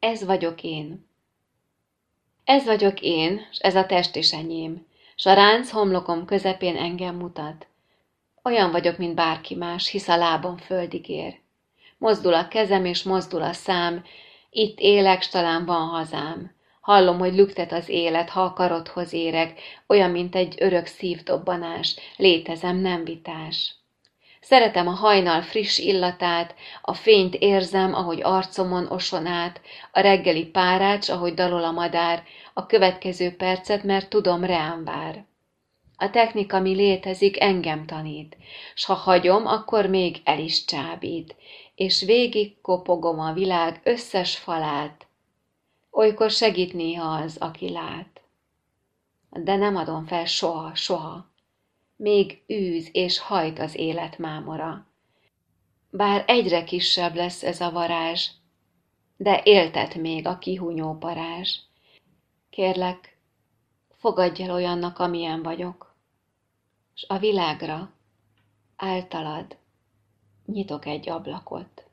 Ez vagyok én. Ez vagyok én, s ez a test is enyém, s a ránc homlokom közepén engem mutat. Olyan vagyok, mint bárki más, hisz a lábam földig ér. Mozdul a kezem, és mozdul a szám, itt élek, s talán van hazám. Hallom, hogy lüktet az élet, ha a karodhoz érek, olyan, mint egy örök szívdobbanás, létezem, nem vitás. Szeretem a hajnal friss illatát, a fényt érzem, ahogy arcomon oson át, a reggeli párács, ahogy dalol a madár, a következő percet, mert tudom, reám vár. A technika, mi létezik, engem tanít, s ha hagyom, akkor még el is csábít, és végig kopogom a világ összes falát. Olykor segít néha az, aki lát. De nem adom fel soha, soha. Még űz és hajt az élet mámora. Bár egyre kisebb lesz ez a varázs, de éltet még a kihúnyó parázs. Kérlek, fogadj el olyannak, amilyen vagyok, s a világra általad nyitok egy ablakot.